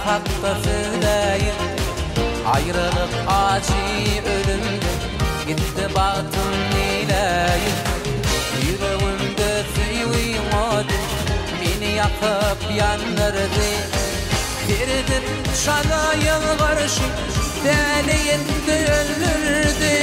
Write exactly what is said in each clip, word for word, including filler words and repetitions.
hakta söyleyin. Ayrılık acı ölümdür, gitti batın neyleyin. Yüreğimde suyun odu, beni yakıp yandırdı. Biridir şana yalvarışı, deliyinde öldürdü.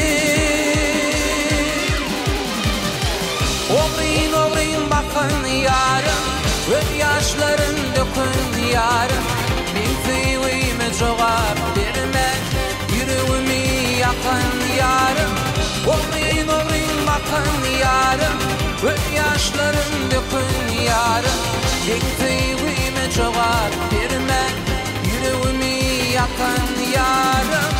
Oğrayın oğrayın bakın yarım, öz yaşların dökün yarım. Bin suyumu cevap verme, yüreğimi yakın yarım. Oğrayın oğrayın bakın yarım, öz yaşların dökün yarım. Bin suyumu cevap verme, yüreğimi yakın yarım.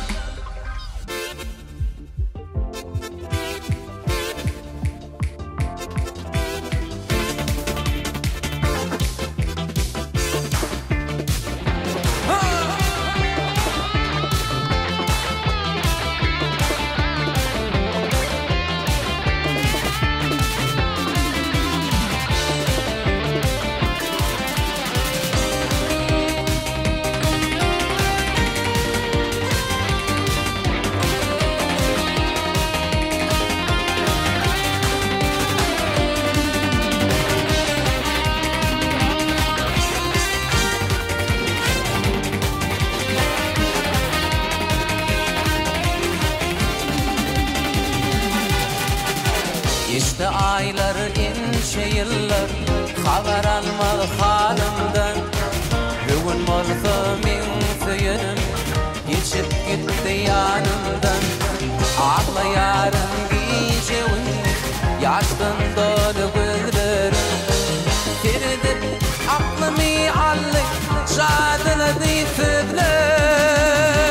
İşte aylar ince yıllar, haber almalı halimden. Bugün morzumin suyunum, geçip gitti yanımdan. Ağlayarım gece uyum, yaştan dolu gözlerim. Senidir aklımı allı, şadılıdı sözler.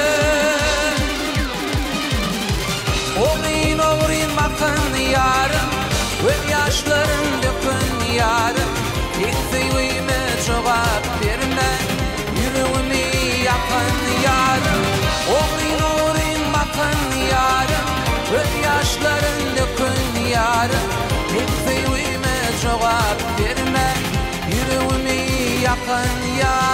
Oğrayın oğrayın bakın yarım, öz yaşlarım dökün yarım. Hiç suyumu cevap verme, yüreğimi yakın yarım. Oğrayın oğrayın bakın yarım, öz yaşlarım dökün yarım. Hiç suyumu cevap verme, yüreğimi yakın yarım.